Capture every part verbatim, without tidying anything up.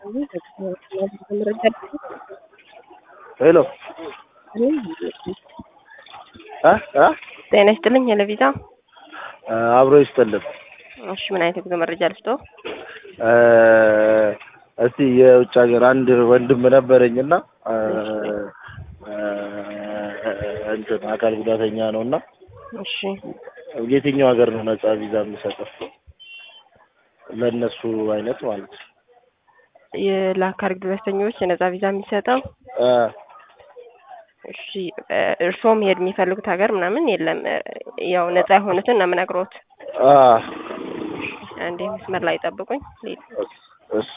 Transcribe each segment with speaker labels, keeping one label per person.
Speaker 1: ሄሎ አ አ
Speaker 2: ጤና ይስጥልኝ ለቪዛ
Speaker 1: አብሮ ይስጥልኝ።
Speaker 2: እሺ ምን አይነት የጉዞ መረጃ ልስጥዎ?
Speaker 1: እ እስቲ የውጭ ሀገር አንድ ወንድም ነበረኝና እ እንትን አካል ጉዳተኛ ነውና
Speaker 2: እሺ
Speaker 1: የትኛው ሀገር ነው ነፃ ቪዛ የሚሰጠው ለነሱ አይነት ማለት ነው?
Speaker 2: የለአካል ጉዳተኞች የነፃ ቪዛ የሚሰጠው
Speaker 1: አ
Speaker 2: እሺ እርስዎ መሄድ የሚፈልጉት ሀገር ምናምን የለም። ያው ነፃ የሆኑትን ነው የምነግሮት።
Speaker 1: አ
Speaker 2: አንዴ መስመር ላይ ጠብቁኝ።
Speaker 1: እሺ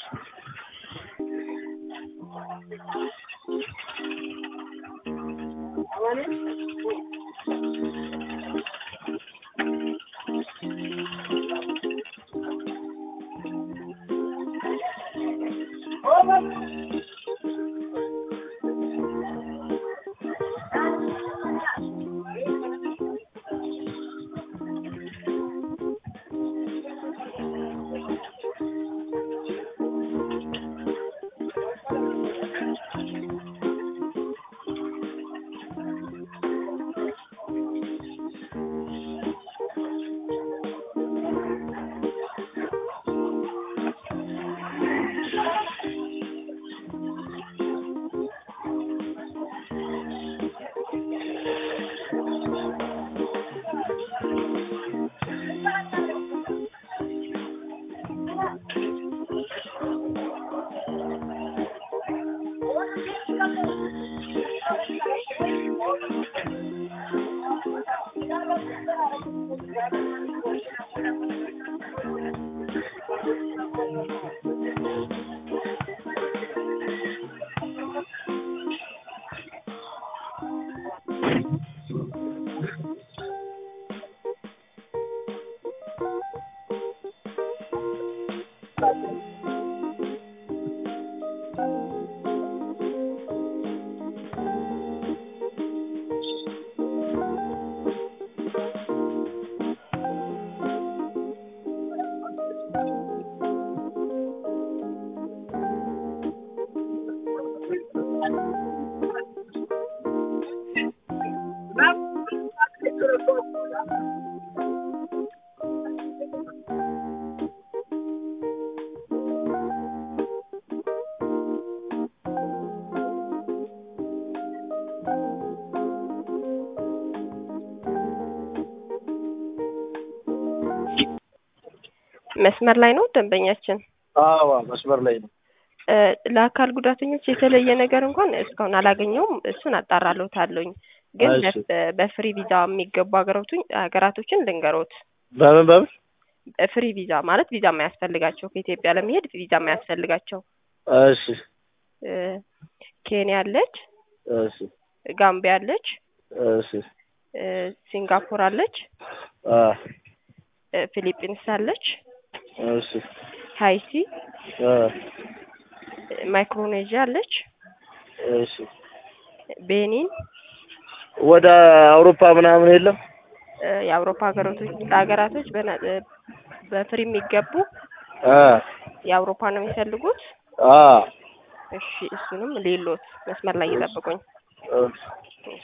Speaker 2: መስመር ላይ ነው ደንበኛችን?
Speaker 1: አዎ መስመር ላይ ነው።
Speaker 2: እ ለአካል ጉዳተኞች የተለየ ነገር እንኳን እስካሁን አላገኘውም። እሱን አጣራለሁታለሁኝ። ግን
Speaker 1: እሺ
Speaker 2: በፍሪ ቪዛ የሚገቡ ሀገራቶች ሀገራቶችን ልንገሮት።
Speaker 1: በምን በምን
Speaker 2: ፍሪ ቪዛ ማለት ቪዛ የማያስፈልጋቸው ከኢትዮጵያ ለመሄድ ቪዛ የማያስፈልጋቸው
Speaker 1: እሺ
Speaker 2: እ ኬንያ አለች፣
Speaker 1: እሺ
Speaker 2: ጋምቢያ አለች፣
Speaker 1: እሺ
Speaker 2: እ ሲንጋፖር አለች፣
Speaker 1: አ
Speaker 2: እ ፊሊፒንስ አለች፣
Speaker 1: እሺ
Speaker 2: ሃይቲ፣
Speaker 1: አ
Speaker 2: ማይክሮኔዥያ አለች፣
Speaker 1: እሺ
Speaker 2: ቤኒን።
Speaker 1: ወደ አውሮፓ ምናምን የለም?
Speaker 2: እ የአውሮፓ ሀገራቶች ሀገራቶች በነ- በፍሪ የሚገቡ
Speaker 1: አ
Speaker 2: የአውሮፓ ነው የሚፈልጉት?
Speaker 1: አ
Speaker 2: እሺ እሱንም ሌሎት መስመር ላይ እየጠበቁኝ።
Speaker 1: እሺ